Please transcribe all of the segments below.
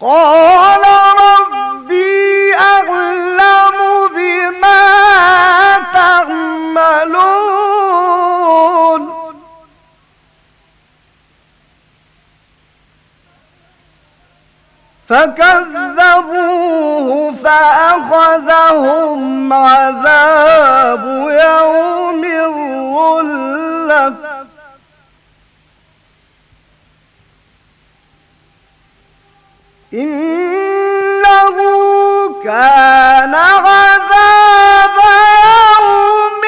قال ربي أعلم بما تعملون فكذبوه فأخذهم عذاب يوم الظلة إنه كان عذاب يوم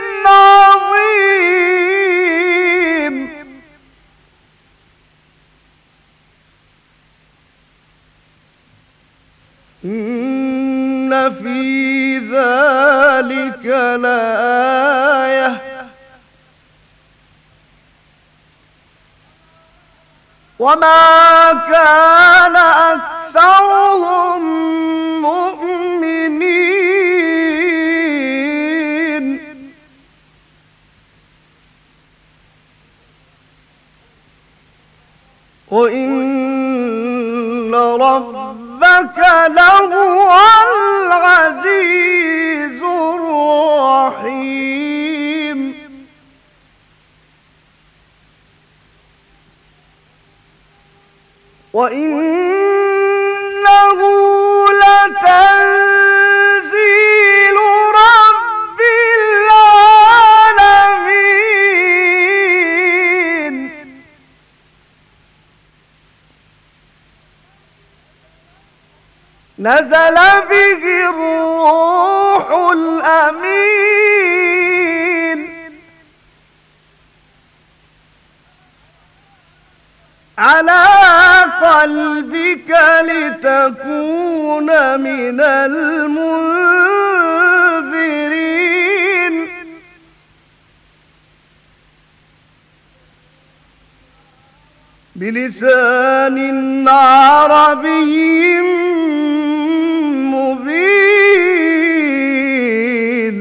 عظيم إن في ذلك لآية وما كان أكثرهم مؤمنين وإن ربك لهو العزيز الرحيم وإنه لتنزيل رب العالمين نزل به الروح الأمين على قلبك لتكون من المنذرين بلسان عربي مبين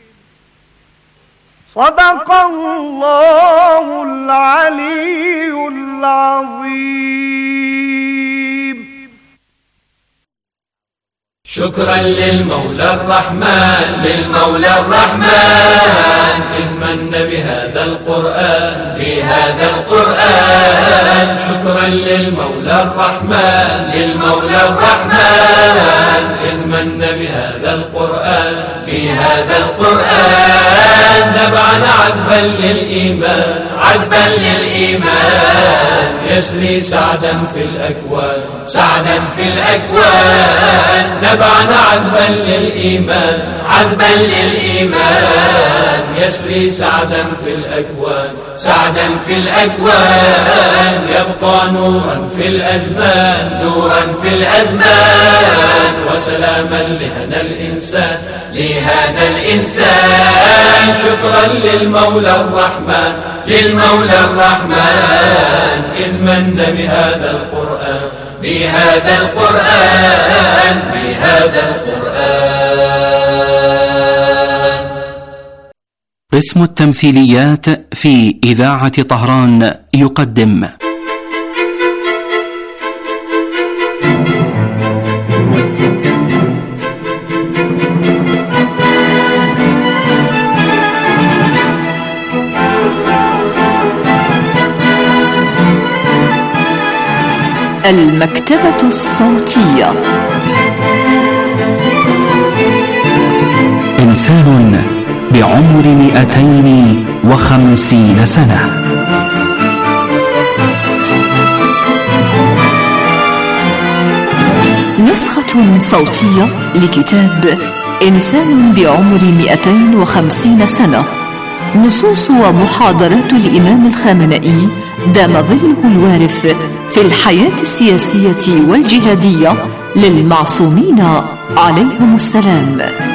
صدق الله العلي العظيم. شكرا للمولى الرحمن للمولى الرحمن إذ من بهذا القرآن بهذا القرآن. شكرا للمولى الرحمن للمولى الرحمن إذ من بهذا القرآن بهذا القرآن. نبعنا عذبا للإيمان عذبا للإيمان يسري سعدا في الأكوان سعدا في الأكوان. نبعنا عذبا للإيمان عذبا للإيمان يسري سعدا في الأكوان سعدا في الأكوان. يبقى نورا في الأزمان نورا في الأزمان وسلاما لهنا الإنسان لهنا الإنسان. شكرا للمولى الرحمن للمولى الرحمن إذ من بهذا القرآن بهذا القرآن بهذا القرآن. قسم التمثيليات في إذاعة طهران يقدم المكتبة الصوتية. إنسان بعمر 250 سنة. نسخة صوتية لكتاب إنسان بعمر 250 سنة. نصوص ومحاضرات الإمام الخامنئي دام ظله الوارف في الحياة السياسية والجهادية للمعصومين عليهم السلام.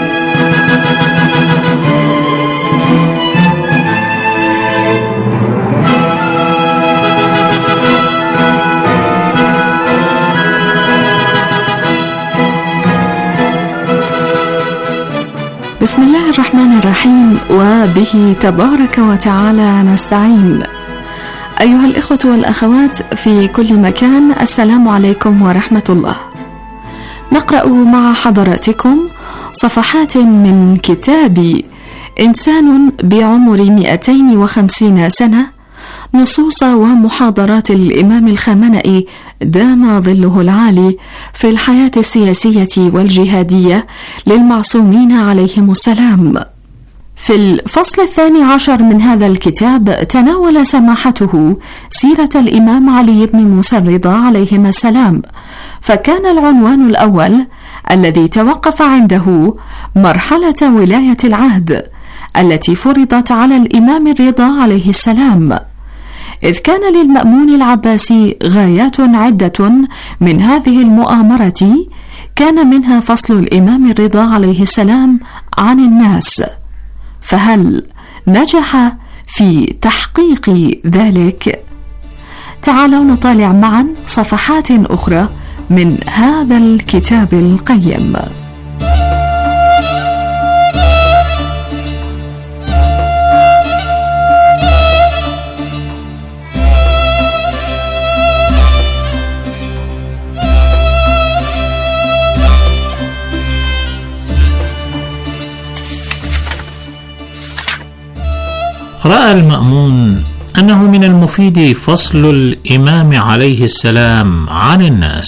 بسم الله الرحمن الرحيم، وبه تبارك وتعالى نستعين. أيها الإخوة والأخوات في كل مكان، السلام عليكم ورحمة الله. نقرأ مع حضراتكم صفحات من كتاب إنسان بعمر 250 سنة، نصوص ومحاضرات الإمام الخامنئي دام ظله العالي في الحياة السياسية والجهادية للمعصومين عليهم السلام. في الفصل 12 من هذا الكتاب تناول سماحته سيرة الإمام علي بن موسى الرضا عليهما السلام، فكان العنوان الأول الذي توقف عنده مرحلة ولاية العهد التي فرضت على الإمام الرضا عليه السلام، إذ كان للمأمون العباسي غايات عدة من هذه المؤامرة، كان منها فصل الإمام الرضا عليه السلام عن الناس، فهل نجح في تحقيق ذلك؟ تعالوا نطالع معا صفحات أخرى من هذا الكتاب القيم. رأى المأمون أنه من المفيد فصل الإمام عليه السلام عن الناس.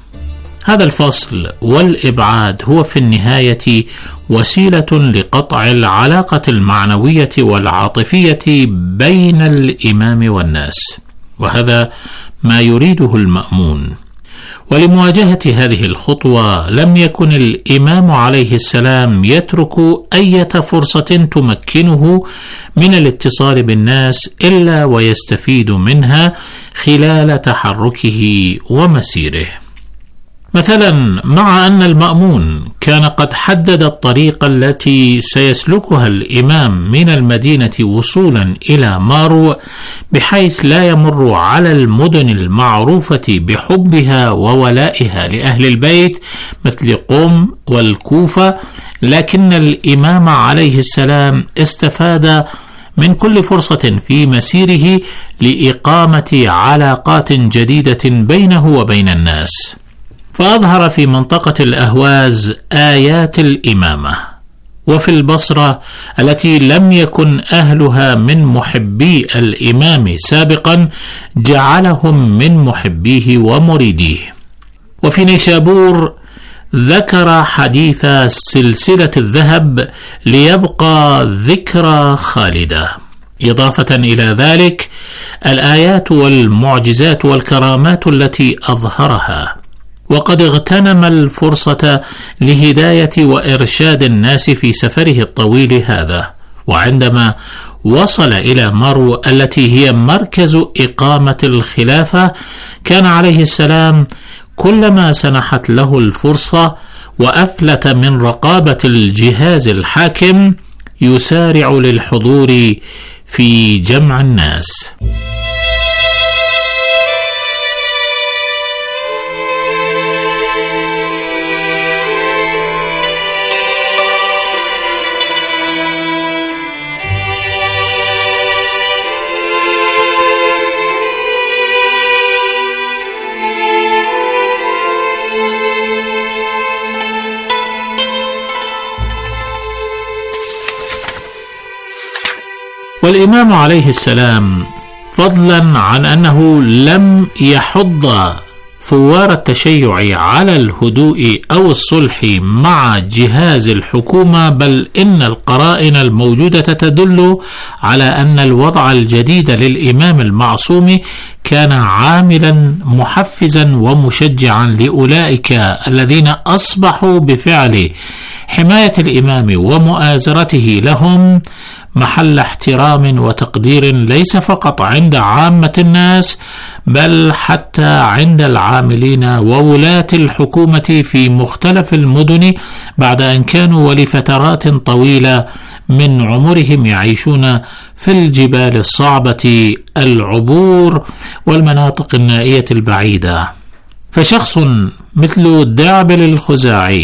هذا الفصل والإبعاد هو في النهاية وسيلة لقطع العلاقة المعنوية والعاطفية بين الإمام والناس، وهذا ما يريده المأمون. ولمواجهة هذه الخطوة لم يكن الإمام عليه السلام يترك أي فرصة تمكنه من الاتصال بالناس إلا ويستفيد منها خلال تحركه ومسيره. مثلا، مع أن المأمون كان قد حدد الطريق التي سيسلكها الإمام من المدينة وصولا إلى مارو بحيث لا يمر على المدن المعروفة بحبها وولائها لأهل البيت مثل قم والكوفة، لكن الإمام عليه السلام استفاد من كل فرصة في مسيره لإقامة علاقات جديدة بينه وبين الناس، فأظهر في منطقة الأهواز آيات الإمامة. وفي البصرة التي لم يكن أهلها من محبي الإمام سابقا جعلهم من محبيه ومريديه. وفي نيشابور ذكر حديث سلسلة الذهب ليبقى ذكرى خالدة، إضافة إلى ذلك الآيات والمعجزات والكرامات التي أظهرها. وقد اغتنم الفرصة لهداية وإرشاد الناس في سفره الطويل هذا، وعندما وصل إلى مارو التي هي مركز إقامة الخلافة كان عليه السلام كلما سنحت له الفرصة وأفلت من رقابة الجهاز الحاكم يسارع للحضور في جمع الناس. والإمام عليه السلام فضلا عن أنه لم يحض ثوار التشيع على الهدوء أو الصلح مع جهاز الحكومة، بل إن القرائن الموجودة تدل على أن الوضع الجديد للإمام المعصوم كان عاملا محفزا ومشجعا لأولئك الذين أصبحوا بفعل حماية الإمام ومؤازرته لهم محل احترام وتقدير، ليس فقط عند عامة الناس بل حتى عند العاملين وولاة الحكومة في مختلف المدن، بعد أن كانوا ولفترات طويلة من عمرهم يعيشون في الجبال الصعبة العبور والمناطق النائية البعيدة. فشخص مثل دعبل الخزاعي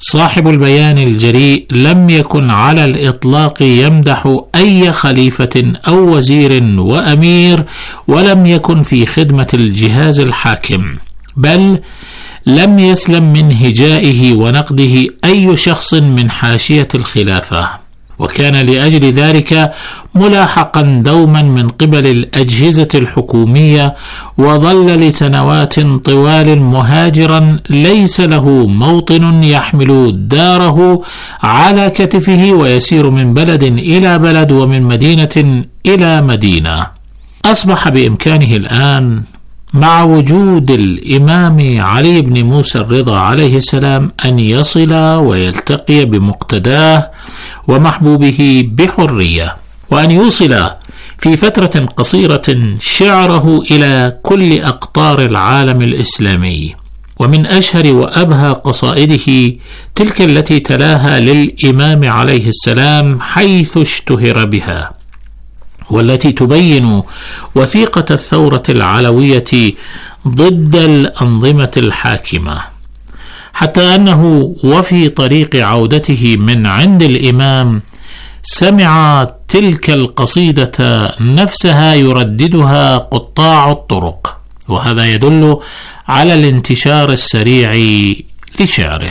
صاحب البيان الجريء لم يكن على الإطلاق يمدح أي خليفة أو وزير وأمير، ولم يكن في خدمة الجهاز الحاكم، بل لم يسلم من هجائه ونقده أي شخص من حاشية الخلافة، وكان لأجل ذلك ملاحقا دوما من قبل الأجهزة الحكومية، وظل لسنوات طوال مهاجرا ليس له موطن يحمل داره على كتفه، ويسير من بلد إلى بلد ومن مدينة إلى مدينة. أصبح بإمكانه الآن مع وجود الإمام علي بن موسى الرضا عليه السلام أن يصل ويلتقي بمقتداه ومحبوبه بحرية، وأن يوصل في فترة قصيرة شعره إلى كل أقطار العالم الإسلامي. ومن أشهر وأبهى قصائده تلك التي تلاها للإمام عليه السلام حيث اشتهر بها، والتي تبين وثيقة الثورة العلوية ضد الأنظمة الحاكمة، حتى أنه وفي طريق عودته من عند الإمام سمع تلك القصيدة نفسها يرددها قطاع الطرق، وهذا يدل على الانتشار السريع لشعره.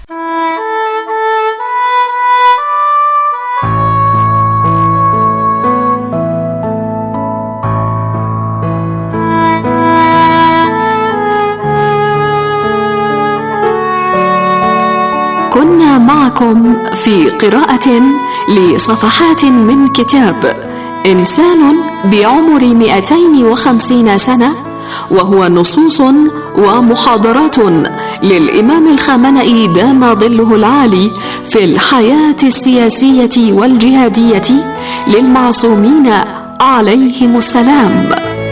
كنا معكم في قراءة لصفحات من كتاب إنسان بعمر 250 سنة، وهو نصوص ومحاضرات للإمام الخامنئي دام ظله العالي في الحياة السياسية والجهادية للمعصومين عليهم السلام.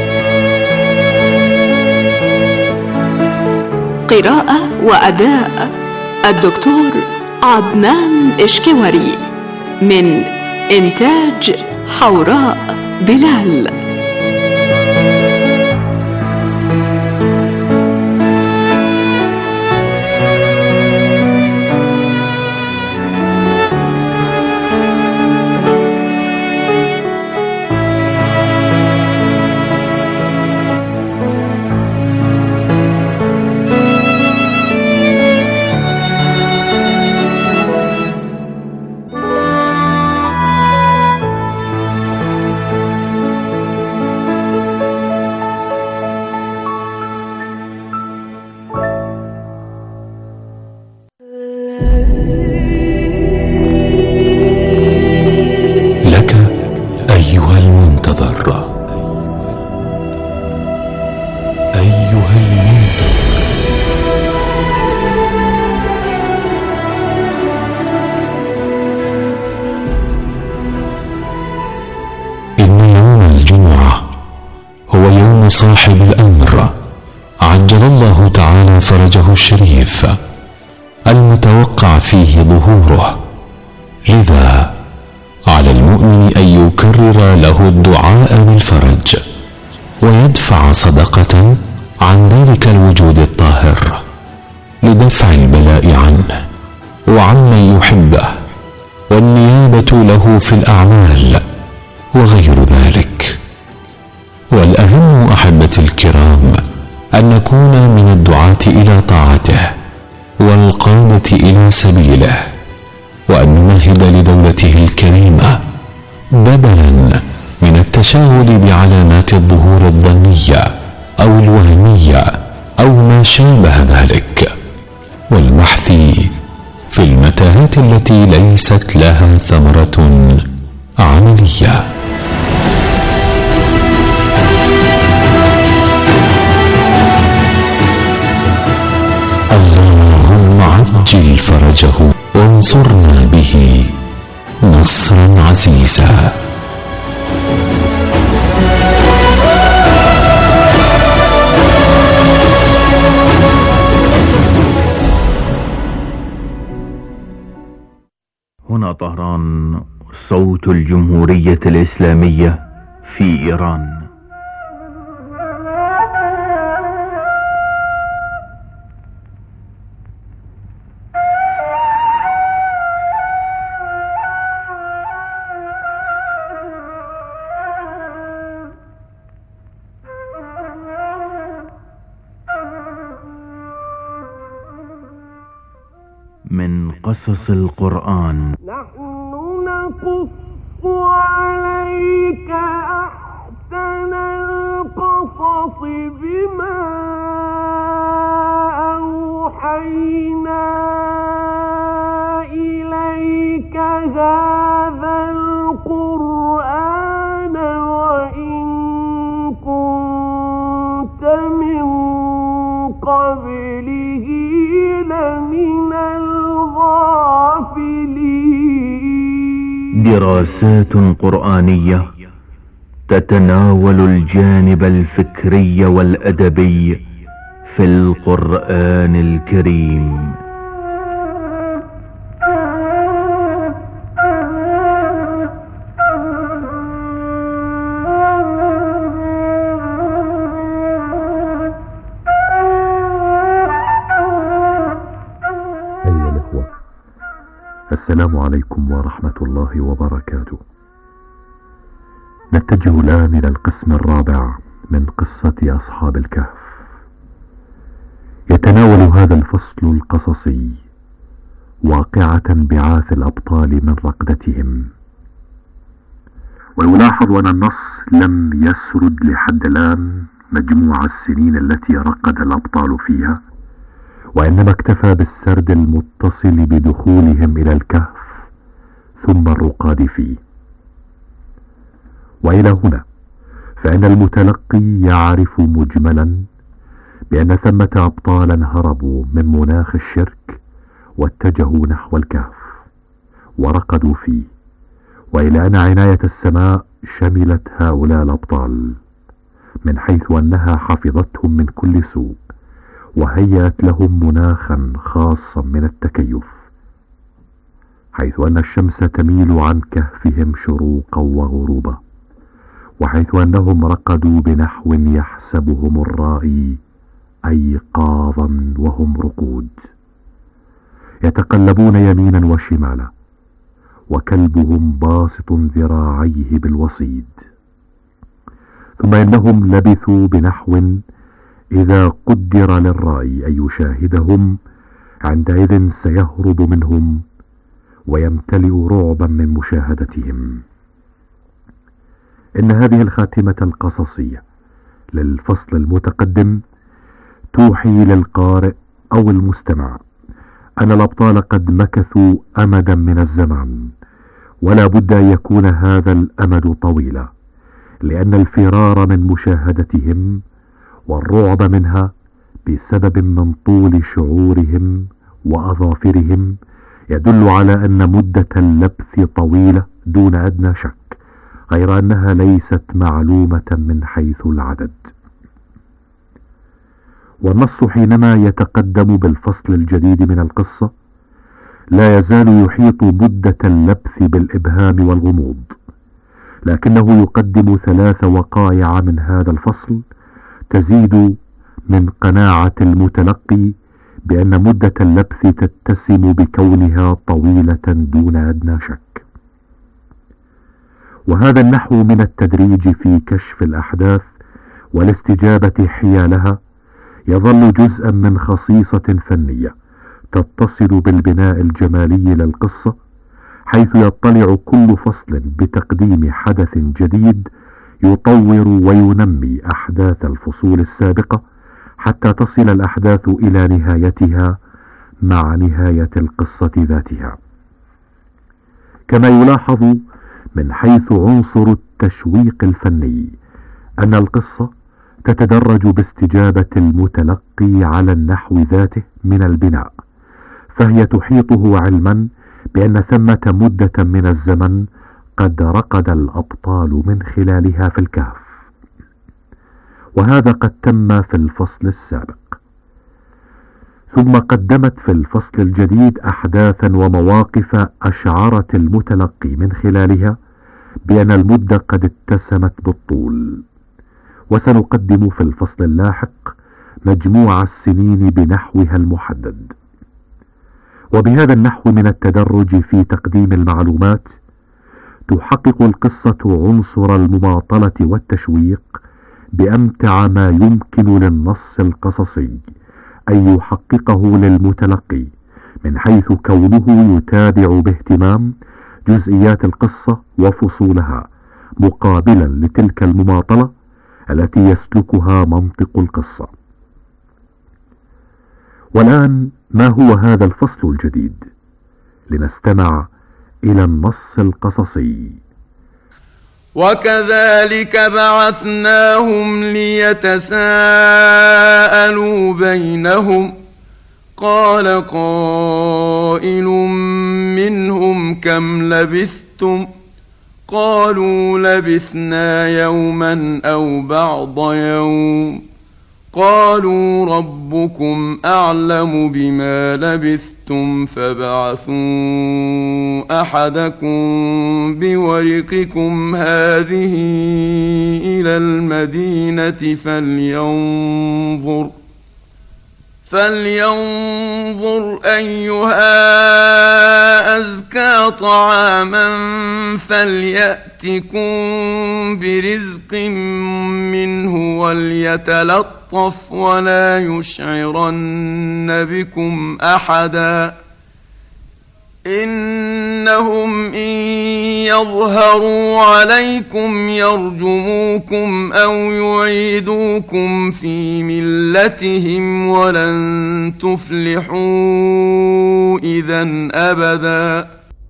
قراءة وأداء الدكتور عدنان إشكوري، من إنتاج حوراء بلال. صاحب الأمر عجل الله تعالى فرجه الشريف المتوقع فيه ظهوره، لذا على المؤمن أن يكرر له الدعاء بالفرج، ويدفع صدقة عن ذلك الوجود الطاهر لدفع البلاء عنه وعمن يحبه، والنيابة له في الأعمال وغير ذلك. والأهم أحبتي الكرام أن نكون من الدعاة إلى طاعته والقادة إلى سبيله، وأن نمهد لدولته الكريمة بدلا من التشاغل بعلامات الظهور الظنية أو الوهمية أو ما شابه ذلك، والبحث في المتاهات التي ليست لها ثمرة عملية. اللهم عجل فرجه وانصرنا به نصرا عزيزا. هنا طهران، صوت الجمهورية الإسلامية في إيران. من قصص القرآن. نحن نقص عليك أحسن القصص بما أوحينا إليك هذا القرآن وإن كنت من قبله لمن الغافلين. دراسات قرآنية تتناول الجانب الفكري والأدبي في القرآن الكريم. السلام عليكم ورحمة الله وبركاته. نتجه الآن إلى القسم الرابع من قصة أصحاب الكهف. يتناول هذا الفصل القصصي واقعة بعاث الأبطال من رقدتهم، ويلاحظ أن النص لم يسرد لحد الآن مجموع السنين التي رقد الأبطال فيها، وإنما اكتفى بالسرد المتصل بدخولهم إلى الكهف ثم الرقاد فيه. وإلى هنا فإن المتلقي يعرف مجملا بأن ثمة أبطالا هربوا من مناخ الشرك واتجهوا نحو الكهف ورقدوا فيه، وإلى أن عناية السماء شملت هؤلاء الأبطال من حيث أنها حفظتهم من كل سوء وهيأت لهم مناخا خاصا من التكيف، حيث أن الشمس تميل عن كهفهم شروقا وغروبا، وحيث أنهم رقدوا بنحو يحسبهم الرائي أيقاظا وهم رقود، يتقلبون يمينا وشمالا وكلبهم باسط ذراعيه بالوصيد. ثم إنهم لبثوا بنحو إذا قدر للرأي أن يشاهدهم عندئذ سيهرب منهم ويمتلئ رعبا من مشاهدتهم. إن هذه الخاتمة القصصية للفصل المتقدم توحي للقارئ أو المستمع أن الأبطال قد مكثوا أمدا من الزمان، ولا بد أن يكون هذا الأمد طويلا، لأن الفرار من مشاهدتهم والرعب منها بسبب من طول شعورهم وأظافرهم يدل على أن مدة اللبث طويلة دون أدنى شك، غير أنها ليست معلومة من حيث العدد. والنص حينما يتقدم بالفصل الجديد من القصة لا يزال يحيط مدة اللبث بالإبهام والغموض، لكنه يقدم 3 وقائع من هذا الفصل تزيد من قناعة المتلقي بأن مدة اللبث تتسم بكونها طويلة دون أدنى شك. وهذا النحو من التدريج في كشف الأحداث والاستجابة حيالها يظل جزءا من خصيصة فنية تتصل بالبناء الجمالي للقصة، حيث يطلع كل فصل بتقديم حدث جديد يطور وينمي أحداث الفصول السابقة حتى تصل الأحداث إلى نهايتها مع نهاية القصة ذاتها. كما يلاحظ من حيث عنصر التشويق الفني أن القصة تتدرج باستجابة المتلقي على النحو ذاته من البناء، فهي تحيطه علما بأن ثمة مدة من الزمن قد رقد الأبطال من خلالها في الكهف، وهذا قد تم في الفصل السابق. ثم قدمت في الفصل الجديد أحداثا ومواقف أشعرت المتلقي من خلالها بأن المدة قد اتسمت بالطول. وسنقدم في الفصل اللاحق مجموع السنين بنحوها المحدد. وبهذا النحو من التدرج في تقديم المعلومات تحقق القصة عنصر المماطلة والتشويق بأمتع ما يمكن للنص القصصي أن يحققه للمتلقي من حيث كونه يتابع باهتمام جزئيات القصة وفصولها، مقابلا لتلك المماطلة التي يسلكها منطق القصة. والآن ما هو هذا الفصل الجديد؟ لنستمع إلى النص القصصي. وكذلك بعثناهم ليتساءلوا بينهم، قال قائل منهم كم لبثتم؟ قالوا لبثنا يوما أو بعض يوم. قالوا ربكم أعلم بما لبثتم فابعثوا أحدكم بورقكم هذه إلى المدينة فلينظر أيها أزكى طعاما فليأتكم برزق منه وليتلطف ولا يشعرن بكم أحدا، إنهم إن يظهروا عليكم يرجموكم أو يعيدوكم في ملتهم ولن تفلحوا إذن أبدا.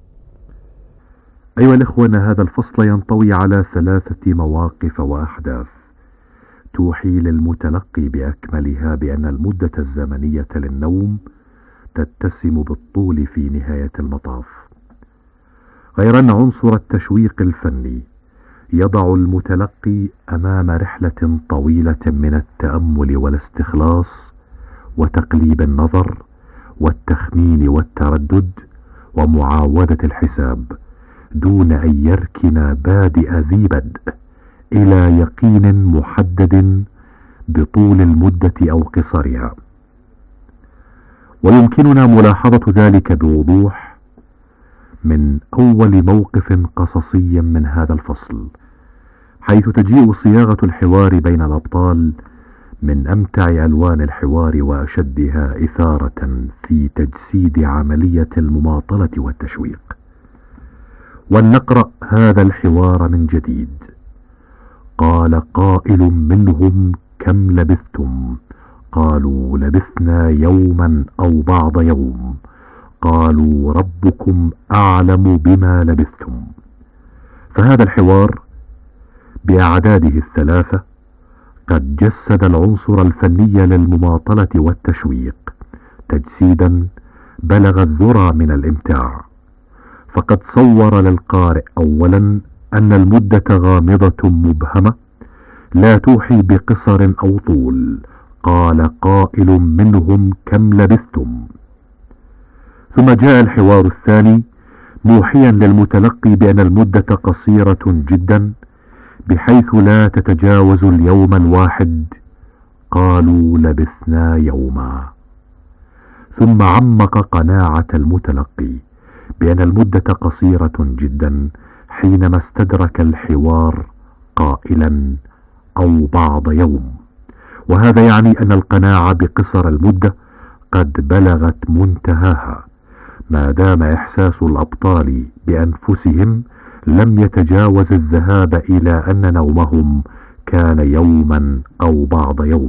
أيها الإخوة، هذا الفصل ينطوي على 3 مواقف وأحداث توحي للمتلقي بأكملها بأن المدة الزمنية للنوم تتسم بالطول في نهاية المطاف، غير أن عنصر التشويق الفني يضع المتلقي أمام رحلة طويلة من التأمل والاستخلاص وتقليب النظر والتخمين والتردد ومعاودة الحساب، دون أن يركن بادئ ذي بدء إلى يقين محدد بطول المدة أو قصرها. ويمكننا ملاحظة ذلك بوضوح من أول موقف قصصي من هذا الفصل، حيث تجيء صياغة الحوار بين الأبطال من أمتع ألوان الحوار وأشدها إثارة في تجسيد عملية المماطلة والتشويق. ولنقرأ هذا الحوار من جديد. قال قائل منهم كم لبثتم؟ قالوا لبثنا يوما أو بعض يوم. قالوا ربكم أعلم بما لبثتم. فهذا الحوار بأعداده 3 قد جسد العنصر الفني للمماطلة والتشويق تجسيدا بلغ الذرى من الإمتاع، فقد صور للقارئ أولا أن المدة غامضة مبهمة لا توحي بقصر أو طول. قال قائل منهم كم لبثتم. ثم جاء الحوار الثاني موحيا للمتلقي بأن المدة قصيرة جدا بحيث لا تتجاوز اليوم الواحد. قالوا لبثنا يوما. ثم عمق قناعة المتلقي بأن المدة قصيرة جدا حينما استدرك الحوار قائلا أو بعض يوم، وهذا يعني أن القناعة بقصر المدة قد بلغت منتهاها، ما دام إحساس الأبطال بأنفسهم لم يتجاوز الذهاب إلى أن نومهم كان يوما أو بعض يوم.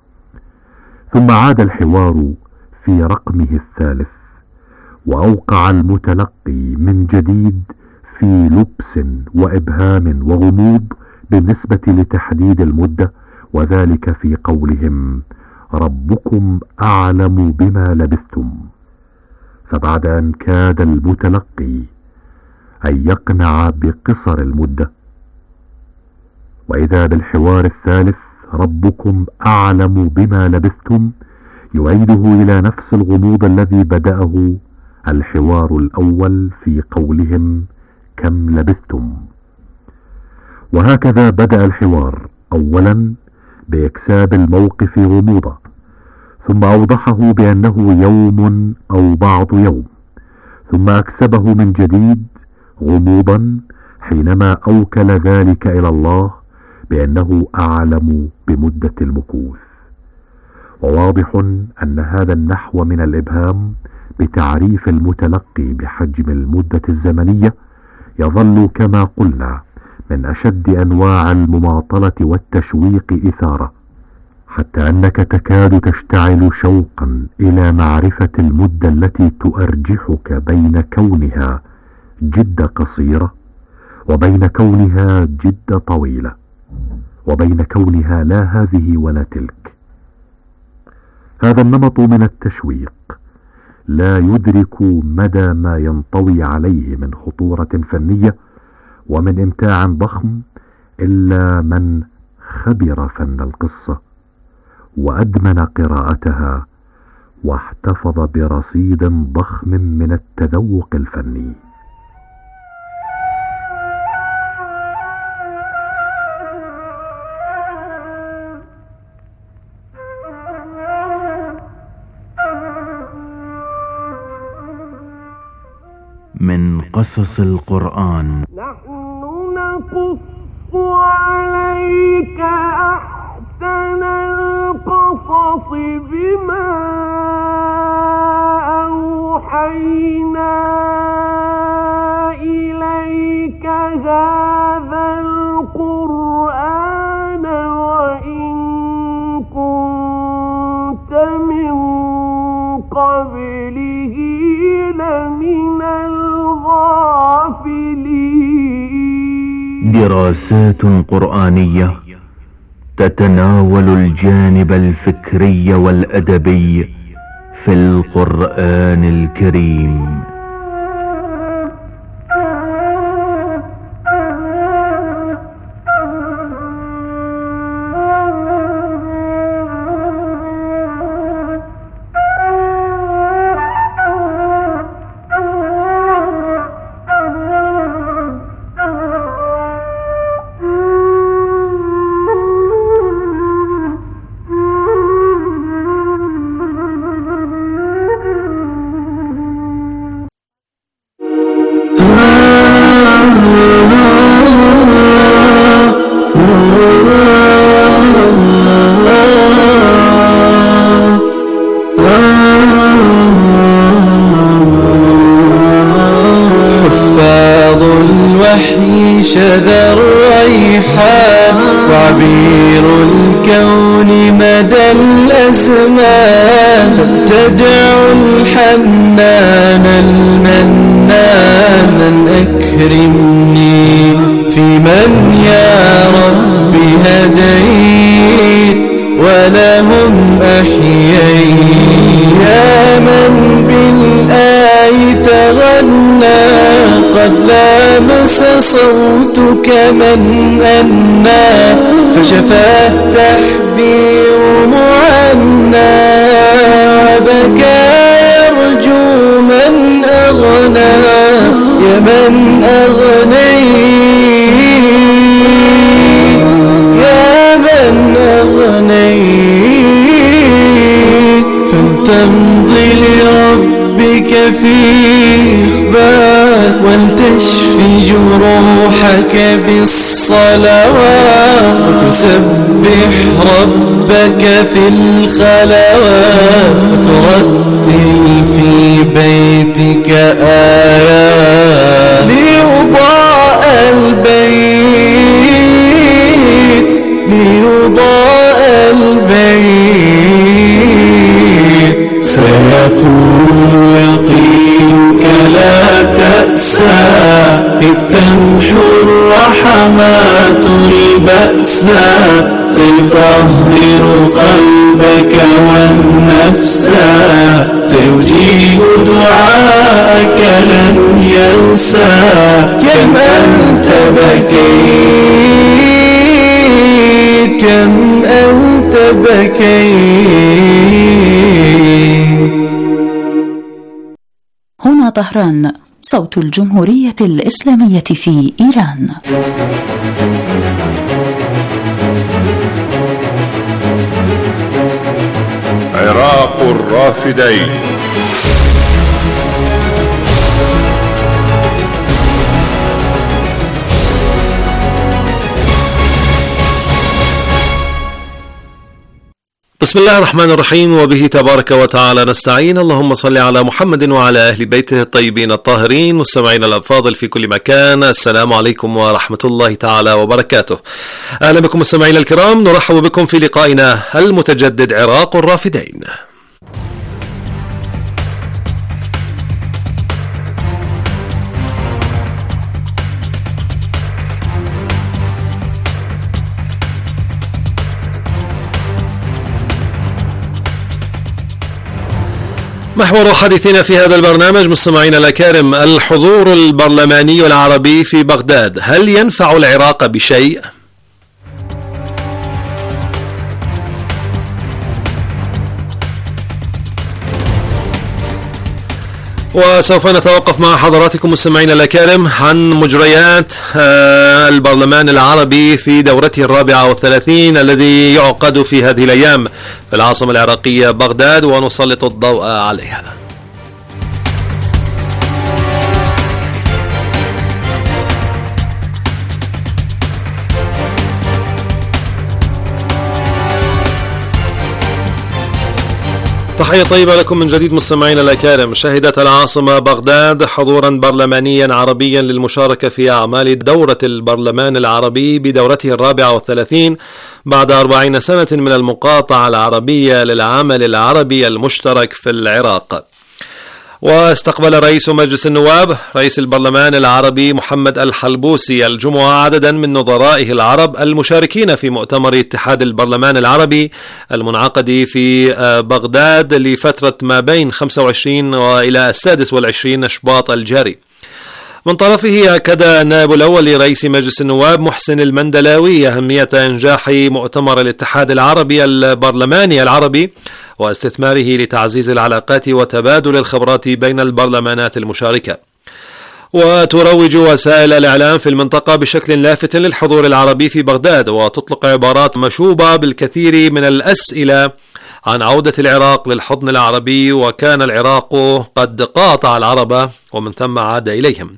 ثم عاد الحوار في رقمه 3 وأوقع المتلقي من جديد في لبس وإبهام وغموض بالنسبة لتحديد المدة، وذلك في قولهم ربكم أعلم بما لبثتم. فبعد أن كاد المتلقي أن يقنع بقصر المدة، وإذا بالحوار الثالث ربكم أعلم بما لبثتم يعيده إلى نفس الغموض الذي بدأه الحوار الأول في قولهم كم لبثتم. وهكذا بدأ الحوار أولا بإكساب الموقف غموضا، ثم أوضحه بأنه يوم أو بعض يوم، ثم أكسبه من جديد غموضا حينما أوكل ذلك إلى الله بأنه أعلم بمدة المكوث. وواضح أن هذا النحو من الإبهام بتعريف المتلقي بحجم المدة الزمنية يظل كما قلنا من أشد أنواع المماطلة والتشويق إثارة، حتى أنك تكاد تشتعل شوقا إلى معرفة المدة التي تؤرجحك بين كونها جد قصيرة وبين كونها جد طويلة وبين كونها لا هذه ولا تلك. هذا النمط من التشويق لا يدرك مدى ما ينطوي عليه من خطورة فنية ومن إمتاع ضخم إلا من خبر فن القصة وأدمن قراءتها واحتفظ برصيد ضخم من التذوق الفني. من قصص القرآن. نحن نقص عليك أحسن القصص بما أوحينا إليك هذا القرآن وإن كنت من قبله لمن الغافلين. دراسات قرآنية تتناول الجانب الفكري والأدبي في القرآن الكريم. شذا الريحان وعبير الكون مدى الأزمان فلتدعو الحنان المنان أن أكرمني في من يا رب هديت ولهم أحييت يا من بالآي تغنى قد لامس صوتك من أنى فشفى التحبير معنى وبكى يرجو من أغنى يا من أغنيت يا من أغنيت فلتمضي لربك في إخبات ولتشفي جروحك بالصلوات وتسبح ربك في الخلوات وترتل في بيتك آيات ليضاء البيت ليضاء البيت سيكون يقينك لا تأسى إذ تمحو الرحمات البأسا سيطهر قلبك والنفس سيجيب دعاءك لن ينسى كم أنت بكيت كم أنت بكيت. هنا طهران صوت الجمهورية الإسلامية في إيران. عراق الرافدين. بسم الله الرحمن الرحيم، وبه تبارك وتعالى نستعين. اللهم صل على محمد وعلى أهل بيته الطيبين الطاهرين. مستمعينا الأفاضل في كل مكان، السلام عليكم ورحمة الله تعالى وبركاته. أهلا بكم مستمعينا الكرام، نرحب بكم في لقائنا المتجدد عراق الرافدين. محور حديثنا في هذا البرنامج مستمعينا الأكارم الحضور البرلماني العربي في بغداد، هل ينفع العراق بشيء؟ وسوف نتوقف مع حضراتكم مستمعينا الأكارم عن مجريات البرلمان العربي في دورته 34 الذي يعقد في هذه الأيام في العاصمة العراقية بغداد، ونسلط الضوء عليها. تحية طيبة لكم من جديد مستمعينا الأكارم. شهدت العاصمة بغداد حضورا برلمانيا عربيا للمشاركة في أعمال دورة البرلمان العربي بدورته 34 بعد 40 سنة من المقاطعة العربية للعمل العربي المشترك في العراق. واستقبل رئيس مجلس النواب رئيس البرلمان العربي محمد الحلبوسي الجمعة عددا من نظرائه العرب المشاركين في مؤتمر اتحاد البرلمان العربي المنعقد في بغداد لفترة ما بين 25 وإلى 26 شباط الجاري. من طرفه أكد النائب الأول لرئيس مجلس النواب محسن المندلاوي أهمية إنجاح مؤتمر الاتحاد العربي البرلماني العربي واستثماره لتعزيز العلاقات وتبادل الخبرات بين البرلمانات المشاركة. وتروج وسائل الإعلام في المنطقة بشكل لافت للحضور العربي في بغداد، وتطلق عبارات مشوبة بالكثير من الأسئلة عن عودة العراق للحضن العربي، وكان العراق قد قاطع العرب ومن ثم عاد إليهم.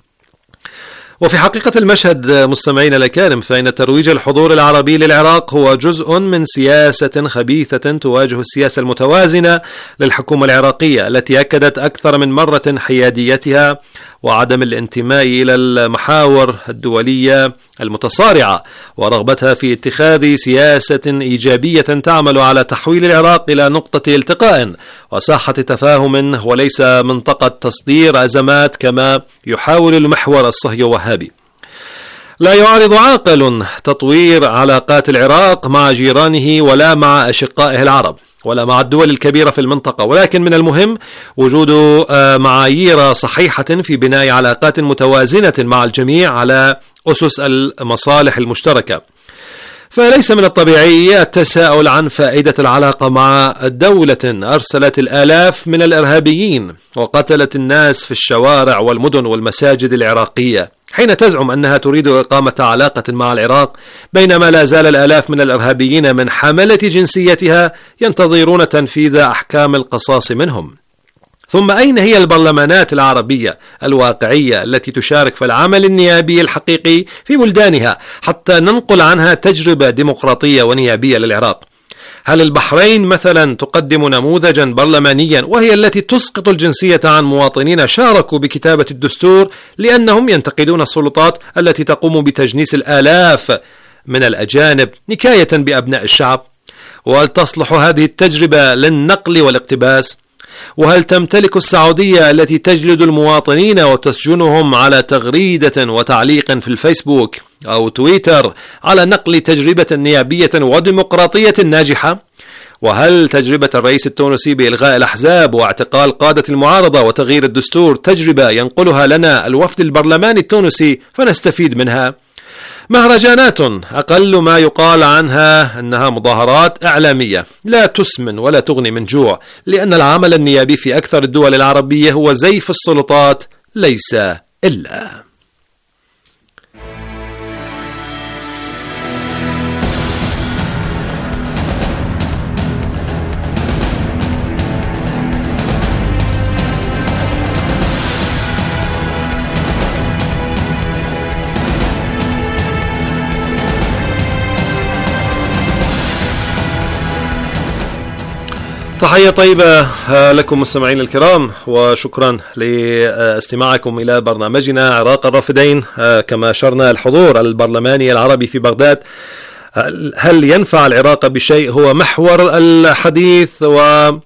وفي حقيقة المشهد مستمعين الأكارم، فإن ترويج الحضور العربي للعراق هو جزء من سياسة خبيثة تواجه السياسة المتوازنة للحكومة العراقية التي أكدت أكثر من مرة حياديتها وعدم الانتماء إلى المحاور الدولية المتصارعة، ورغبتها في اتخاذ سياسة إيجابية تعمل على تحويل العراق إلى نقطة التقاء وساحة تفاهم وليس منطقة تصدير أزمات كما يحاول المحور الصهيوني الوهابي. لا يعارض عاقل تطوير علاقات العراق مع جيرانه ولا مع أشقائه العرب ولا مع الدول الكبيرة في المنطقة، ولكن من المهم وجود معايير صحيحة في بناء علاقات متوازنة مع الجميع على أسس المصالح المشتركة. فليس من الطبيعي التساؤل عن فائدة العلاقة مع دولة أرسلت الآلاف من الإرهابيين وقتلت الناس في الشوارع والمدن والمساجد العراقية حين تزعم أنها تريد إقامة علاقة مع العراق، بينما لا زال الآلاف من الإرهابيين من حملة جنسيتها ينتظرون تنفيذ أحكام القصاص منهم. ثم أين هي البرلمانات العربية الواقعية التي تشارك في العمل النيابي الحقيقي في بلدانها حتى ننقل عنها تجربة ديمقراطية ونيابية للعراق؟ هل البحرين مثلا تقدم نموذجا برلمانيا وهي التي تسقط الجنسية عن مواطنين شاركوا بكتابة الدستور لأنهم ينتقدون السلطات التي تقوم بتجنيس الآلاف من الأجانب نكاية بأبناء الشعب؟ وهل تصلح هذه التجربة للنقل والاقتباس؟ وهل تمتلك السعودية التي تجلد المواطنين وتسجنهم على تغريدة وتعليق في الفيسبوك أو تويتر على نقل تجربة نيابية وديمقراطية ناجحة؟ وهل تجربة الرئيس التونسي بإلغاء الأحزاب واعتقال قادة المعارضة وتغيير الدستور تجربة ينقلها لنا الوفد البرلماني التونسي فنستفيد منها؟ مهرجانات أقل ما يقال عنها أنها مظاهرات إعلامية لا تسمن ولا تغني من جوع، لأن العمل النيابي في أكثر الدول العربية هو زيف السلطات ليس إلا. تحية طيبة لكم مستمعين الكرام، وشكرا لاستماعكم إلى برنامجنا عراق الرافدين. كما أشرنا، الحضور البرلماني العربي في بغداد، هل ينفع العراق بشيء، هو محور الحديث. و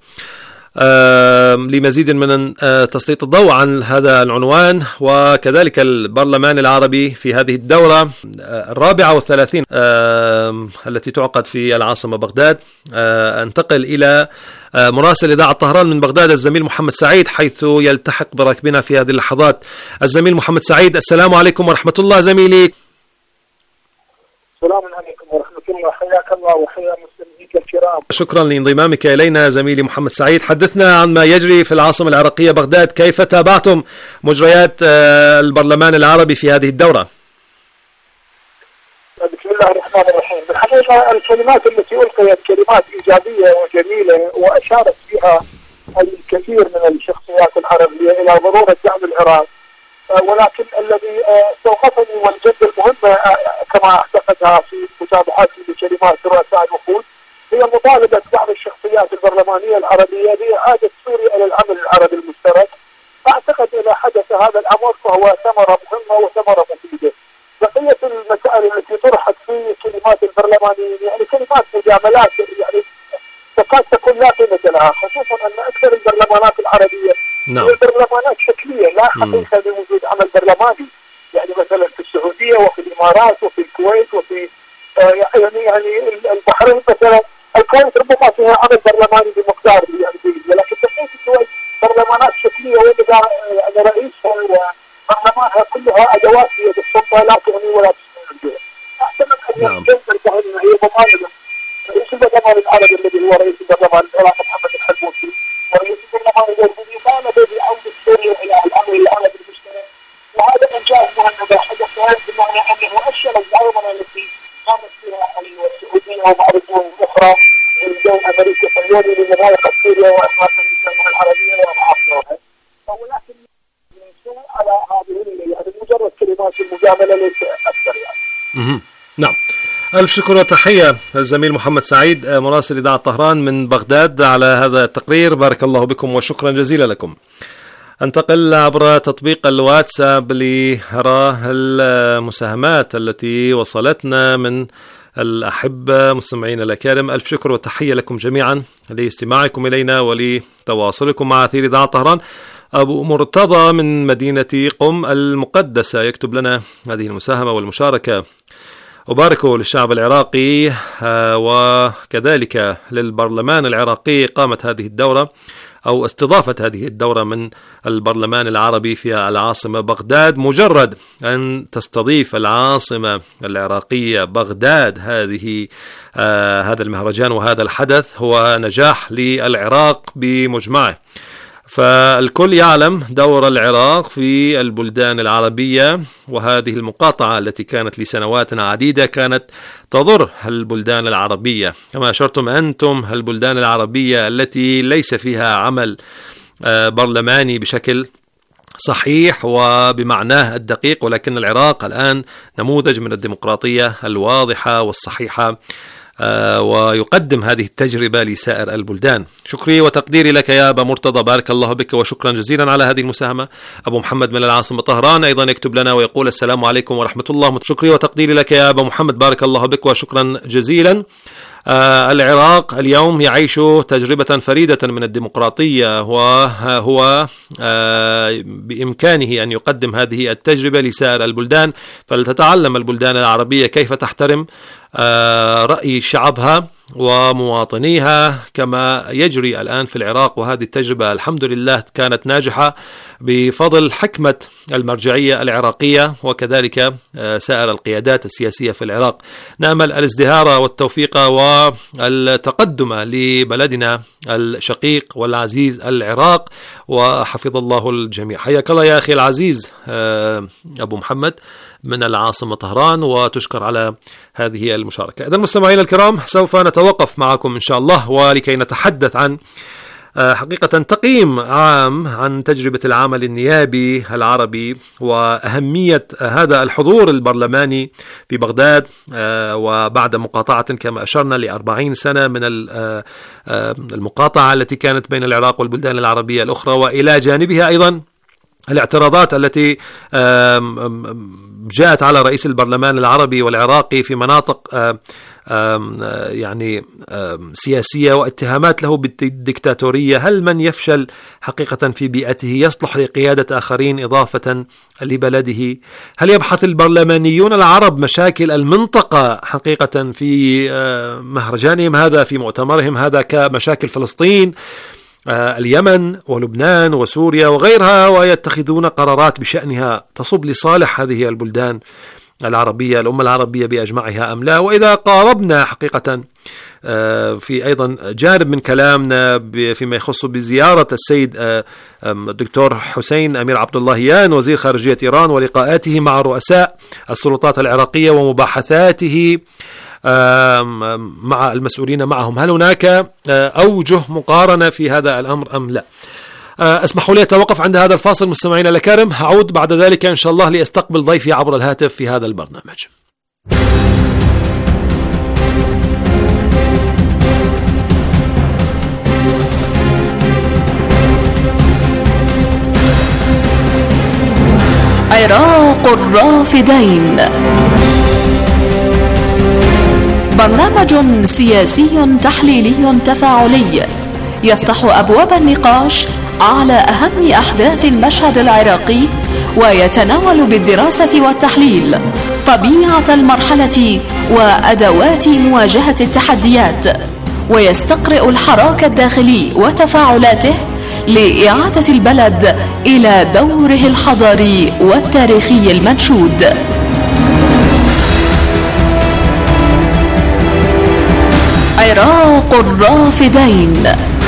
لمزيد من تسليط الضوء عن هذا العنوان، وكذلك البرلمان العربي في هذه الدورة 34 التي تعقد في العاصمة بغداد، انتقل إلى مراسل إذاعة طهران من بغداد الزميل محمد سعيد، حيث يلتحق براكبنا في هذه اللحظات. الزميل محمد سعيد، السلام عليكم ورحمة الله زميلي. السلام عليكم ورحمة الله، حياك الله وحيا مستمعيك الكرام. شكرا لانضمامك إلينا زميلي محمد سعيد. حدثنا عن ما يجري في العاصمة العراقية بغداد، كيف تابعتم مجريات البرلمان العربي في هذه الدورة؟ بسم الله الرحمن الرحيم. بالحقيقة الكلمات التي ألقيت كلمات إيجابية وجميلة، وأشارت فيها الكثير من الشخصيات العربية إلى ضرورة دعم العراق، ولكن الذي استوقفني والجد المهمة كما اعتقدها في متابعتي لكلمات رؤساء الوفود هي مطالبة دعم الشخصيات البرلمانية العربية بإعادة سوريا إلى العمل العربي المشترك. أعتقد إذا حدث هذا الأمر فهو ثمرة مهمة وثمرة مفيدة. بقية المسائل التي طرحت في كلمات البرلمانيين يعني كلمات مجاملات، يعني تكاد تكون لا قيمة لها، خصوصا أن أكثر البرلمانات العربية هي برلمانات شكلية لا حقيقة لوجود عمل برلماني. يعني مثلا في السعودية وفي الإمارات وفي الكويت وفي يعني البحرين مثلا. الكويت ربما فيها عمل برلماني بمقدار يعني جيد، ولكن بقية الدول برلمانات شكلية ولدى رئيسها وبرلمانها كلها أدوات في يد السلطة لا تغني ولا تسمع الدول. أحسن أن يمكن أن هي مطالبة رئيس البرلمان العربي الذي هو رئيس البرلمان العراق محمد الحلبوسي ورئيس البرلمان الأردني طالب بعودة سوريا إلى الأمر العربي المشترك، وهذا إنجاز مهم إذا حدث، بمعنى أنه أشر العظمة التي قامت بها السعودية وبعض الدول الأخرى من دول أمريكا الصهيوني لمضايقة سوريا وإخراج الجامعة العربية ومعاصرها. ولكن على هذه يعني مجرد كلمات المجاملة ليس أكثر يعني. نعم. ألف شكر وتحية الزميل محمد سعيد مراسل إذاعة طهران من بغداد على هذا التقرير، بارك الله بكم وشكرا جزيلا لكم. انتقل عبر تطبيق الواتساب لأرى المساهمات التي وصلتنا من الأحبة مستمعين الأكارم. ألف شكر وتحية لكم جميعا لاستماعكم إلينا ولتواصلكم مع أثير إذاعة طهران. أبو مرتضى من مدينة قم المقدسة يكتب لنا هذه المساهمة والمشاركة: أبارك للشعب العراقي وكذلك للبرلمان العراقي قامت هذه الدورة أو استضافت هذه الدورة من البرلمان العربي في العاصمة بغداد. مجرد أن تستضيف العاصمة العراقية بغداد هذا المهرجان وهذا الحدث هو نجاح للعراق بمجمعه. فالكل يعلم دور العراق في البلدان العربية، وهذه المقاطعة التي كانت لسنوات عديدة كانت تضر البلدان العربية، كما أشرتم أنتم البلدان العربية التي ليس فيها عمل برلماني بشكل صحيح وبمعناه الدقيق، ولكن العراق الآن نموذج من الديمقراطية الواضحة والصحيحة ويقدم هذه التجربة لسائر البلدان. شكري وتقديري لك يا أبا مرتضى، بارك الله بك وشكرا جزيلا على هذه المساهمة. أبو محمد من العاصمة طهران أيضا يكتب لنا ويقول: السلام عليكم ورحمة الله. شكري وتقديري لك يا أبا محمد، بارك الله بك وشكرا جزيلا. العراق اليوم يعيش تجربة فريدة من الديمقراطية، وهو بإمكانه أن يقدم هذه التجربة لسائر البلدان، فلتتعلم البلدان العربية كيف تحترم رأي شعبها ومواطنيها كما يجري الآن في العراق. وهذه التجربة الحمد لله كانت ناجحة بفضل حكمة المرجعية العراقية وكذلك سائر القيادات السياسية في العراق. نأمل الازدهار والتوفيق والتقدم لبلدنا الشقيق والعزيز العراق، وحفظ الله الجميع. حياك الله يا أخي العزيز أبو محمد من العاصمة طهران، وتشكر على هذه المشاركة. إذن مستمعينا الكرام، سوف نتوقف معكم إن شاء الله ولكي نتحدث عن حقيقة تقييم عام عن تجربة العمل النيابي العربي وأهمية هذا الحضور البرلماني في بغداد، وبعد مقاطعة كما أشرنا ل40 سنة من المقاطعة التي كانت بين العراق والبلدان العربية الأخرى، وإلى جانبها أيضا الاعتراضات التي جاءت على رئيس البرلمان العربي والعراقي في مناطق يعني سياسية، واتهامات له بالديكتاتورية. هل من يفشل حقيقة في بيئته يصلح لقيادة آخرين إضافة لبلده؟ هل يبحث البرلمانيون العرب مشاكل المنطقة حقيقة في مهرجانهم هذا، في مؤتمرهم هذا، كمشاكل فلسطين، اليمن ولبنان وسوريا وغيرها، ويتخذون قرارات بشأنها تصب لصالح هذه البلدان العربية، الأمة العربية بأجمعها أم لا؟ وإذا قاربنا حقيقة في أيضا جانب من كلامنا فيما يخص بزيارة السيد الدكتور حسين أمير عبد اللهيان وزير خارجية إيران ولقاءاته مع رؤساء السلطات العراقية ومباحثاته مع المسؤولين معهم، هل هناك أوجه مقارنة في هذا الأمر أم لا؟ اسمحوا لي أتوقف عند هذا الفاصل مستمعينا الكرام، أعود بعد ذلك إن شاء الله لأستقبل ضيفي عبر الهاتف في هذا البرنامج. عراق الرافدين، برنامج سياسي تحليلي تفاعلي يفتح أبواب النقاش على أهم أحداث المشهد العراقي، ويتناول بالدراسة والتحليل طبيعة المرحلة وأدوات مواجهة التحديات، ويستقرئ الحراك الداخلي وتفاعلاته لإعادة البلد إلى دوره الحضاري والتاريخي المنشود. عراق الرافدين.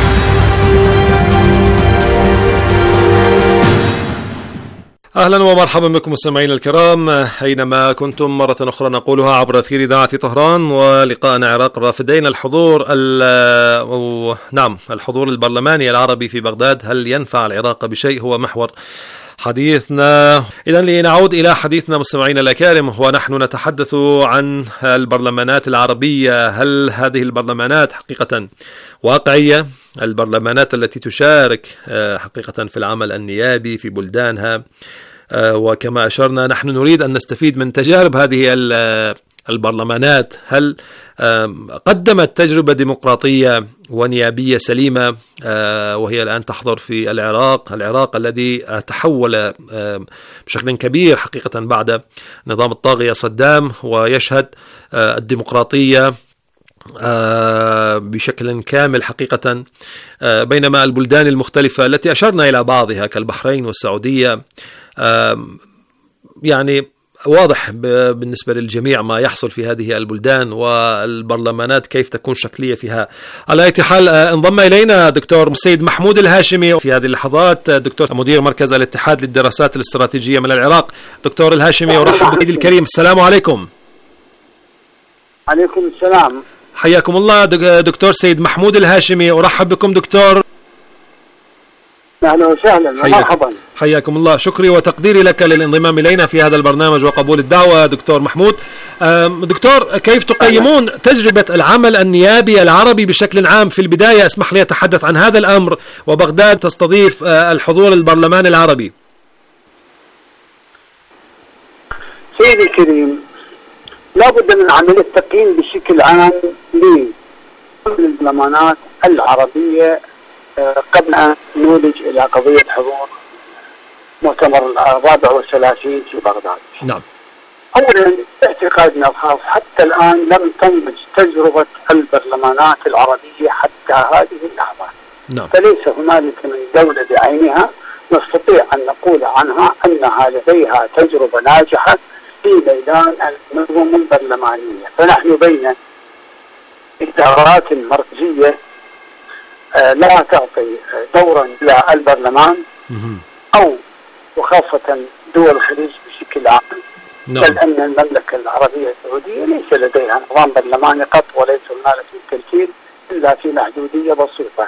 أهلا ومرحبا بكم مستمعينا الكرام أينما كنتم، مرة أخرى نقولها عبر أثير إذاعة طهران، ولقاءنا عراق الرافدين. الحضور البرلماني العربي في بغداد، هل ينفع العراق بشيء؟ هو محور حديثنا. إذن لنعود إلى حديثنا مستمعينا الأكارم، ونحن نتحدث عن البرلمانات العربية. هل هذه البرلمانات حقيقة واقعية؟ البرلمانات التي تشارك حقيقة في العمل النيابي في بلدانها، وكما أشرنا نحن نريد أن نستفيد من تجارب هذه البرلمانات. هل قدمت تجربة ديمقراطية ونيابية سليمة، وهي الآن تحضر في العراق الذي تحول بشكل كبير حقيقة بعد نظام الطاغية صدام، ويشهد الديمقراطية بشكل كامل حقيقة، بينما البلدان المختلفة التي أشرنا إلى بعضها كالبحرين والسعودية يعني واضح بالنسبة للجميع ما يحصل في هذه البلدان، والبرلمانات كيف تكون شكلية فيها. على أي حال انضم إلينا دكتور السيد محمود الهاشمي في هذه اللحظات، دكتور مدير مركز الاتحاد للدراسات الاستراتيجية من العراق. دكتور الهاشمي أرحب بك الكريم، السلام عليكم. عليكم السلام، حياكم الله دكتور سيد محمود الهاشمي، أرحب بكم دكتور. أهلا وسهلا، مرحبا. حياكم الله، شكري وتقديري لك للانضمام إلينا في هذا البرنامج وقبول الدعوة دكتور محمود. دكتور، كيف تقيمون تجربة العمل النيابي العربي بشكل عام؟ في البداية اسمح لي أتحدث عن هذا الأمر، وبغداد تستضيف الحضور البرلماني العربي. سيدي الكريم، لا بد من عملية تقييم بشكل عام للبرلمانات العربية قبل أن نولج إلى قضية حضور مؤتمر 34 في بغداد. نعم. أولا اعتقادنا الخاص حتى الآن لم تنضج تجربة البرلمانات العربية حتى هذه اللحظة. نعم. فليس هنالك من دولة بعينها نستطيع أن نقول عنها أنها لديها تجربة ناجحة في ميدان النظم البرلمانية، فنحن بين إدارات مركزية لا تعطي دورا للبرلمان أو وخاصة دول الخليج بشكل عام. بل أن المملكة العربية السعودية ليس لديها نظام برلماني قط، وليس هنالك التمثيل إلا في محدودية بسيطة.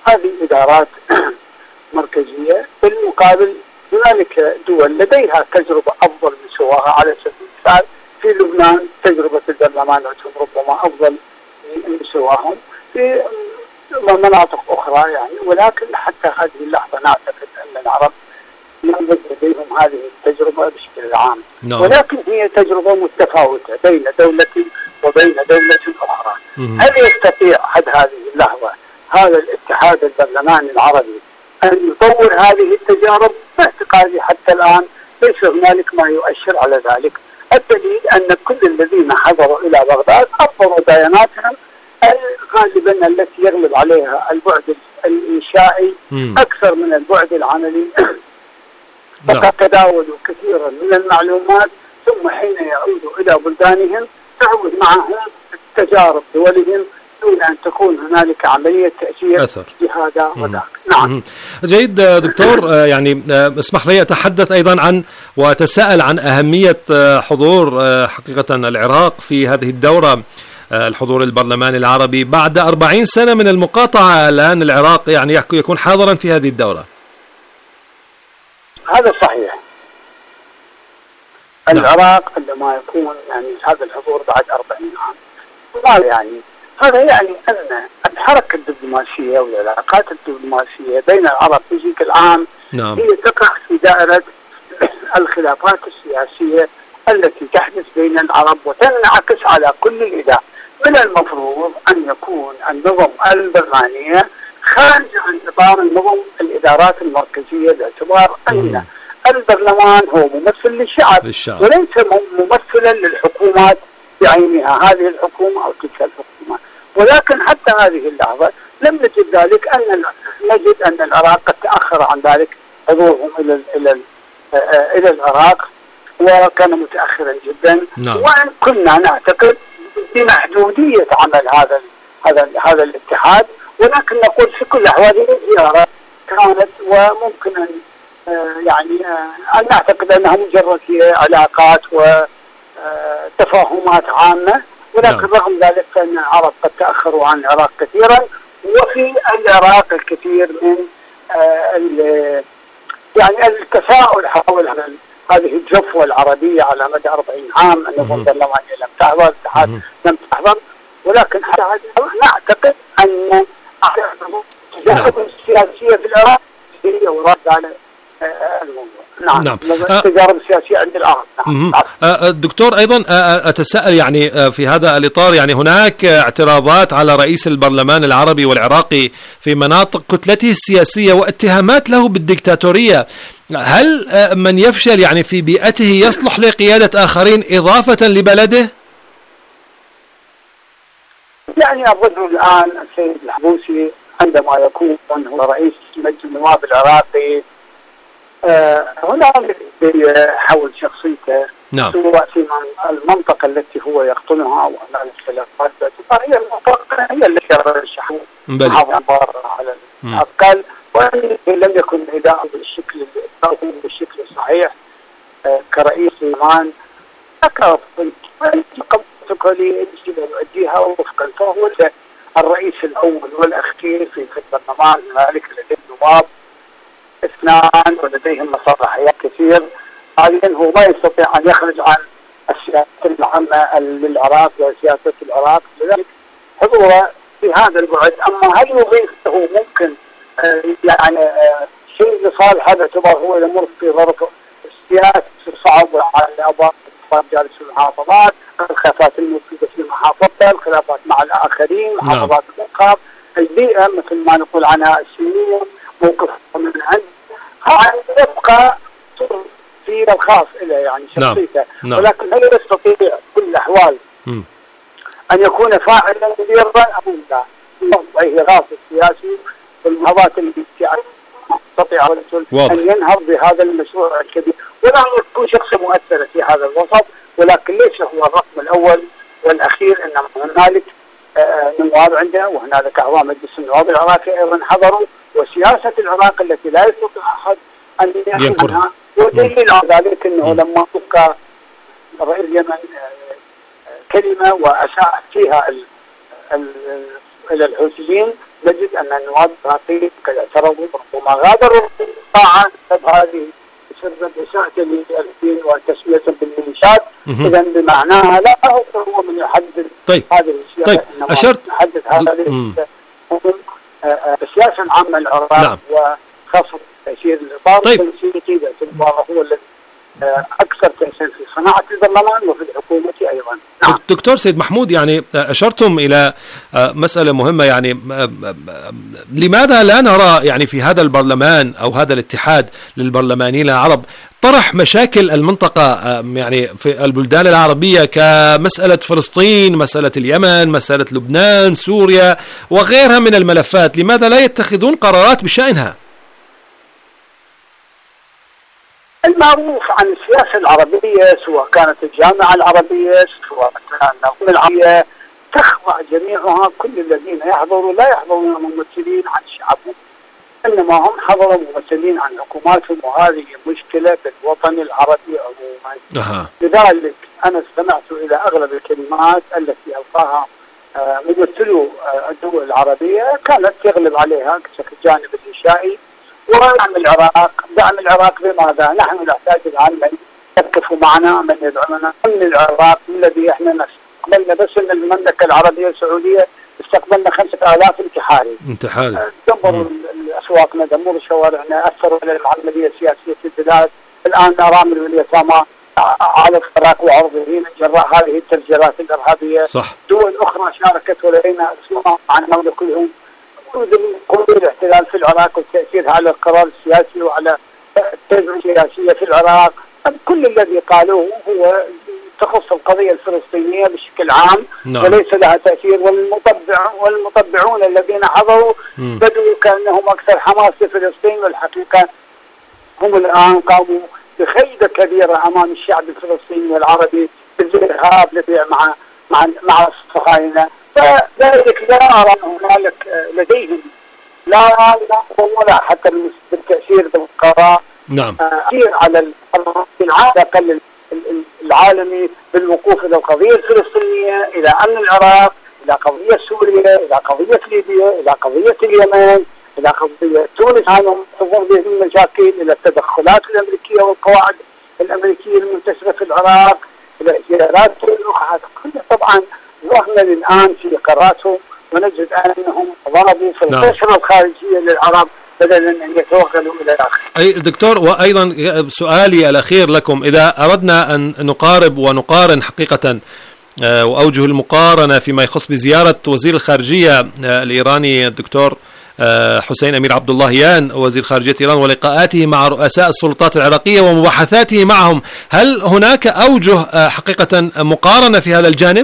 هذه إدارات مركزية. بالمقابل هنالك دول لديها تجربة أفضل من سواها. على سبيل المثال في لبنان تجربة البرلمان ربما أفضل من سواهم في مناطق أخرى يعني، ولكن حتى هذه اللحظة نعتقد أن العرب لم لديهم هذه التجربة بشكل عام. ولكن هي تجربة متفاوتة بين دولة وبين دولة أخرى. هل يستطيع حد هذه اللحظة هذا الاتحاد البرلماني العربي أن يطور هذه التجارب؟ باعتقادي حتى الآن ليس هنالك ما يؤشر على ذلك. الدليل أن كل الذين حضروا إلى بغداد أبروا بياناتهم غالبا التي يغلب عليها البعد الإنشائي أكثر من البعد العملي. فقد تداولوا كثيرا من المعلومات، ثم حين يعودوا إلى بلدانهم تعود معهم تجارب دولهم دون أن تكون هنالك عملية تأثير لهذا وذاك. نعم. جيد دكتور، يعني اسمح لي أتحدث أيضا عن وأتساءل عن أهمية حضور حقيقة العراق في هذه الدورة، الحضور البرلماني العربي بعد 40 سنة من المقاطعة. الآن العراق يعني يكون حاضرا في هذه الدورة. هذا صحيح. العراق عندما يكون يعني هذا الحضور بعد 40 عام، يعني هذا يعني أن الحركة الدبلوماسية والعلاقات الدبلوماسية بين العرب بشكل عام هي تقع في دائرة الخلافات السياسية التي تحدث بين العرب وتنعكس على كل الإدارات. من المفروض أن يكون النظم البرلمانية خارج عن إطار النظم الإدارات المركزية، باعتبار أن البرلمان هو ممثل للشعب وليس ممثلا للحكومات بعينها، هذه الحكومة أو تلك الحكومة. ولكن حتى هذه اللحظة لم نجد ذلك، نجد أن العراق قد تأخر عن ذلك حضورهم إلى العراق، وكان متأخرا جدا. وإن كنا نعتقد بمحدودية عمل هذا الاتحاد، ولكن نقول في كل الأحوال الزيارة كانت وممكن أن يعني أن نعتقد أنها مجرد علاقات وتفاهمات عامة. ولكن رغم ذلك فإن العرب قد تأخروا عن العراق كثيرا، وفي العراق الكثير من يعني التساؤل حول هذه الجفوة العربية على مدى 40 عام. النظام البرلماني لم تحضر، الاتحاد لم تحضر، ولكن حتى نعتقد أن التجارب السياسية في العراق هي ورد على الموضوع. التجارب السياسية عند العرب. دكتور، أيضا أتساءل يعني في هذا الإطار، يعني هناك اعتراضات على رئيس البرلمان العربي والعراقي في مناطق كتلته السياسية واتهامات له بالديكتاتورية. هل من يفشل يعني في بيئته يصلح لقيادة آخرين إضافة لبلده؟ يعني أظن الآن السيد الحبوسي عندما يكون هو رئيس مجلس النواب العراقي هنا يحول شخصيته سواء في المنطقة التي هو يقطنها أو أمام الخلافات، هي المنطقة هي التي رشحوا على الأقل، وإن لم يكن أداء بالشكل الصحيح كرئيس البرلمان يؤديها وفقا. فهو الرئيس الأول والأخير في البرلمان، ذلك لديه نواب 2 ولديهم صلاحيات كثير. حاليا هو ما يستطيع أن يخرج عن السياسة العامة للعراق وسياسة العراق، لذلك حضوره في هذا البعد. أما هل يضيف له ممكن يعني شيء لصالحه باعتبار هو يمر في ظرف السياسة صعب على أبواب جالس المحافظات، الخلافات الموجودة في محافظته، الخلافات مع الآخرين، محافظات الأوقاف، البيئة مثل ما نقول عنها السنية، موقف من عند يبقى في الخاص إلى يعني شخصيته. ولكن هل يستطيع كل الأحوال أن يكون فاعلا كبيرا أم لا؟ وضعه غاص السياسي والمحافظات التي يستطيع أن ينهض بهذا المشروع الكبير، ولا يكون شخص مؤثر في هذا الوسط. ولكن ليس هو الرقم الأول والأخير، إنما هنالك نواب عنده، وهنالك أعضاء مجلس النواب العراقي أيضا حضروا، وسياسة العراق التي لا يستطيع أحد أن ينقلها. ودليل على ذلك أنه لما تبقى رئيس اليمن كلمة وأساء فيها إلى الحوثيين نجد أن النواب الديمقراطيين قد اعترضوا، ربما غادروا القاعة بسبب هذه بسبب إساءة للمؤرخين وتسمية بالميليشيات. إذا بمعناها لا هو من يحدد هذه الأشياء. طيب أشرت يحدد هذه السياسة العامة العراق وخاصة تأثير الإطار التنسيقي باعتباره هو الذي أكثر تأثير في صناعة البرلمان وفي الحكومة أيضا. نعم. دكتور سيد محمود، يعني أشرتم إلى مسألة مهمة، يعني لماذا لا نرى يعني في هذا البرلمان أو هذا الاتحاد للبرلمانيين العرب طرح مشاكل المنطقة يعني في البلدان العربية كمسألة فلسطين، مسألة اليمن، مسألة لبنان، سوريا وغيرها من الملفات؟ لماذا لا يتخذون قرارات بشأنها؟ المعروف عن السياسة العربية سواء كانت الجامعة العربية سواء كانت النظام العربية تخضع جميعها، كل الذين يحضروا لا يحضرون ممثلين عن شعبهم، إنما هم حضروا ممثلين عن حكوماتهم، وهذه مشكلة بالوطن العربي عموما. لذلك أنا استمعت إلى أغلب الكلمات التي ألقاها ممثلو الدول العربية، كانت تغلب عليها الجانب الإنشائي ودعم العراق. دعم العراق بماذا؟ نحن نحتاج الآن من يقف معنا، من يدعمنا. من العراق الذي احنا استقبلنا بس من المملكة العربية السعودية استقبلنا 5000 انتحاري. دمروا أسواقنا، دمروا شوارعنا، أثروا على العملية السياسية في البلاد. الآن الأرامل واليتامى على الفراق وعرضهين جراء هذه التفجيرات الإرهابية. صح. دول أخرى شاركت ولدينا أسماء عن مملكتهم. قوة الاحتلال في العراق والتأثير على القرار السياسي وعلى التجربة السياسية في العراق، كل الذي قالوه هو تخص القضية الفلسطينية بشكل عام. وليس لها تأثير. والمطبعون الذين حضروا بدوا كأنهم أكثر حماس لفلسطين، والحقيقة هم الآن قاموا بخيبة كبيرة أمام الشعب الفلسطيني والعربي بالذهاب لبيع مع الصهاينة. فذلك لا أرى هنالك لديهم لا ولا حتى بالتأثير بالقرار تأثير على العالم العالمي بالوقوف إلى القضية الفلسطينية، إلى أمن العراق، إلى قضية سوريا، إلى قضية ليبيا، إلى قضية اليمن، إلى قضية تونس. عنهم حضور بهم مشاكل، إلى التدخلات الأمريكية والقواعد الأمريكية المنتشرة في العراق، إلى اجتيازات الأخرى. كلها طبعا ظهرنا الآن في قراراتهم، ونجد أنهم ضربوا في القشرة الخارجية للعرب بدلا من أن يتوغلوا إلى الآخر. أي دكتور، وأيضا سؤالي الأخير لكم، إذا أردنا أن نقارب ونقارن حقيقة وأوجه المقارنة فيما يخص بزيارة وزير الخارجية الإيراني الدكتور حسين أمير عبد اللهيان وزير خارجية إيران ولقاءاته مع رؤساء السلطات العراقية ومباحثاته معهم، هل هناك أوجه حقيقة مقارنة في هذا الجانب؟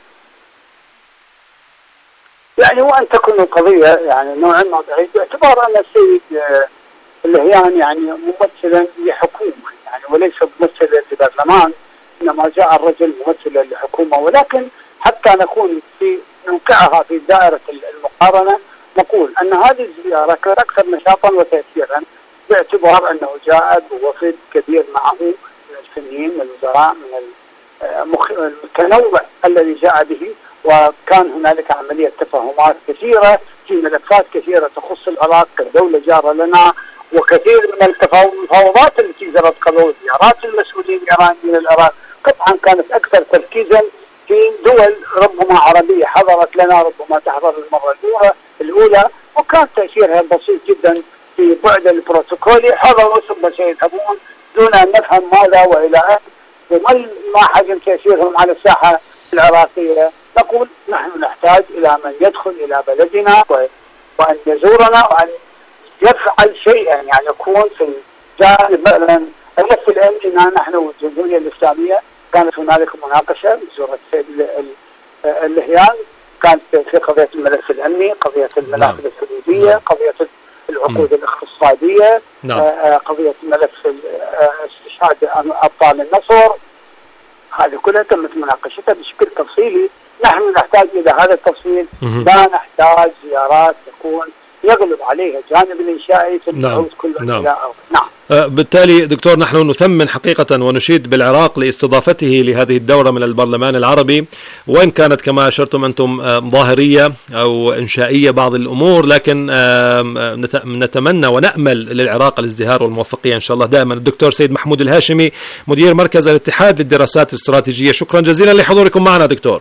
يعني وأن تكون القضية يعني نوعا ما بعيد، باعتبار أن السيد اللهيان يعني ممثلا لحكومة يعني وليس ممثلا لبرلمان، إنما جاء الرجل ممثلا لحكومة. ولكن حتى نكون نوقعها في دائرة المقارنة، نقول أن هذه الزيارة كانت أكثر نشاطا وتأثيرا، باعتبار أنه جاء بوفد كبير معه من الفنيين، من الوزراء، من التنوع الذي جاء به. وكان هنالك عملية تفاهمات كثيرة في ملفات كثيرة تخص العراق كدولة جارة لنا، وكثير من المفاوضات التي جرت قبل زيارات المسؤولين الإيرانيين للعراق طبعا كانت أكثر تركيزا في دول ربما عربية حضرت لنا، ربما تحضر المرة الأولى، وكان تأثيرها بسيط جدا في بعد البروتوكولي. حضروا ثم سيذهبون دون أن نفهم ماذا وإلى أين وما حجم تأثيرهم على الساحة العراقية. نقول نحن نحتاج إلى من يدخل إلى بلدنا وأن يزورنا وأن يفعل شيئا، يعني يكون في جانب مثلا الملف الأمني. نحن والجمهورية الإسلامية كانت هنالك مناقشة بزورة اللهيان، كانت في قضية الملف الأمني، قضية المناطق الحدودية، قضية العقود الاقتصادية، قضية ملف استشهاد أبطال النصر. هذه كلها تمت مناقشتها بشكل تفصيلي. نحن نحتاج إلى هذا التفصيل، لا نحتاج زيارات تكون يغلب عليها جانب الإنشائي ثم يعود كل إلى. بالتالي دكتور نحن نثمن حقيقة ونشيد بالعراق لاستضافته لهذه الدورة من البرلمان العربي، وإن كانت كما أشرتم أنتم ظاهرية أو إنشائية بعض الأمور، لكن نتمنى ونأمل للعراق الازدهار والموفقية إن شاء الله دائما. الدكتور سيد محمود الهاشمي مدير مركز الاتحاد للدراسات الاستراتيجية، شكرا جزيلا لحضوركم معنا دكتور.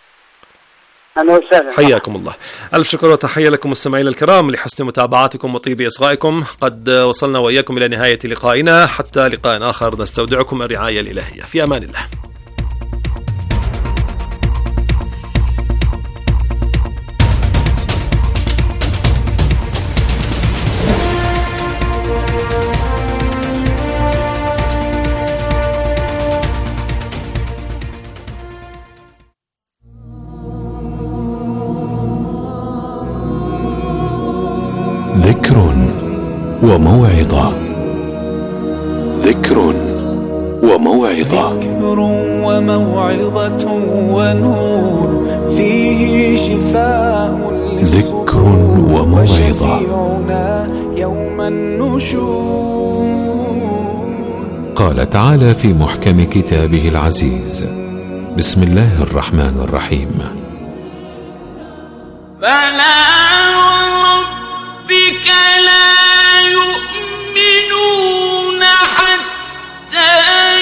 حياكم الله. ألف شكر وتحية لكم مستمعينا الكرام لحسن متابعتكم وطيب إصغائكم. قد وصلنا وإياكم إلى نهاية لقائنا، حتى لقاء آخر نستودعكم الرعاية الإلهية، في أمان الله. ذكر وموعظة. ذكر وموعظة. ذكر وموعظة ونور فيه شفاء ذكر وموعظة. يوم النشور. قال تعالى في محكم كتابه العزيز: بسم الله الرحمن الرحيم: بك لا يؤمنون حتى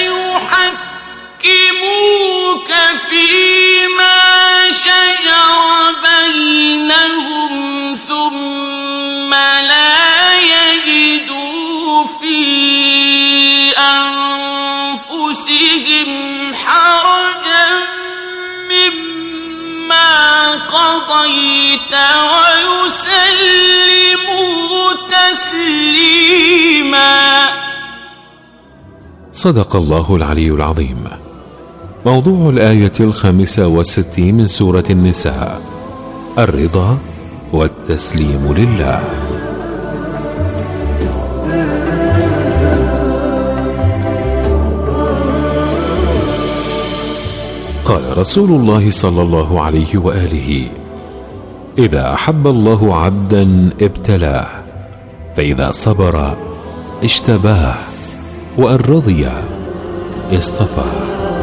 يحكموك فيما شجر بينهم ثم لا يجدوا في أنفسهم حرجا مما قضيت ويسلموا تسليما. صدق الله العلي العظيم. موضوع الآية 65 من سورة النساء: الرضا والتسليم لله. قال رسول الله صلى الله عليه وآله: إذا أحب الله عبدا ابتلاه، فإذا صبر اشتباه، وإن رضي اصطفاه.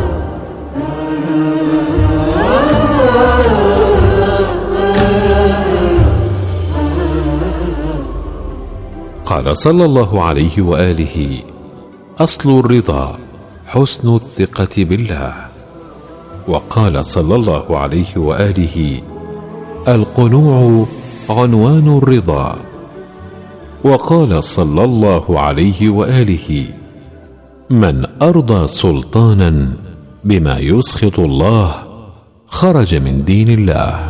قال صلى الله عليه وآله: أصل الرضا حسن الثقة بالله. وقال صلى الله عليه وآله: القنوع عنوان الرضا. وقال صلى الله عليه وآله: من أرضى سلطانا بما يسخط الله خرج من دين الله.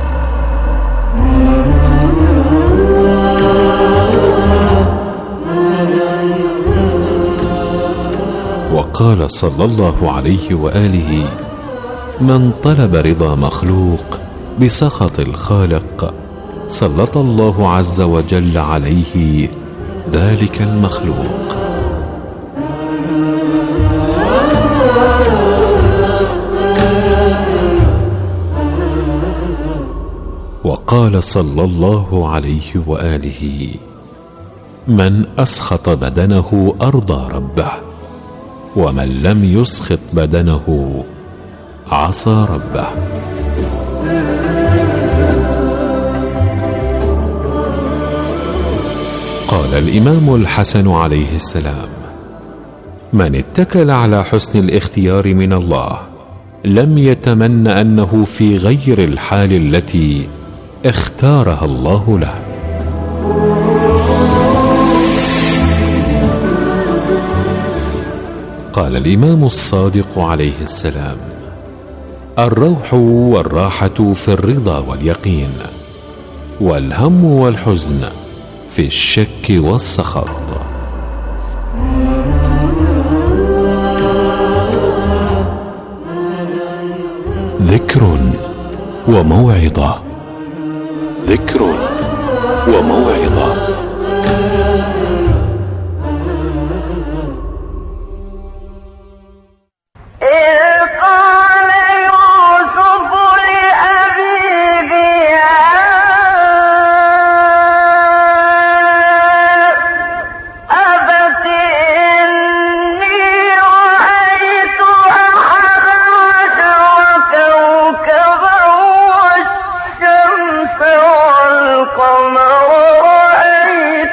وقال صلى الله عليه وآله: من طلب رضا مخلوق بسخط الخالق سلط الله عز وجل عليه ذلك المخلوق. وقال صلى الله عليه وآله: من أسخط بدنه أرضى ربه، ومن لم يسخط بدنه عصى ربه. قال الإمام الحسن عليه السلام: من اتكل على حسن الاختيار من الله لم يتمن أنه في غير الحال التي اختارها الله له. قال الإمام الصادق عليه السلام: الروح والراحة في الرضا واليقين، والهم والحزن في الشك والسخط. ذكر وموعظة. ذكر وموعظة.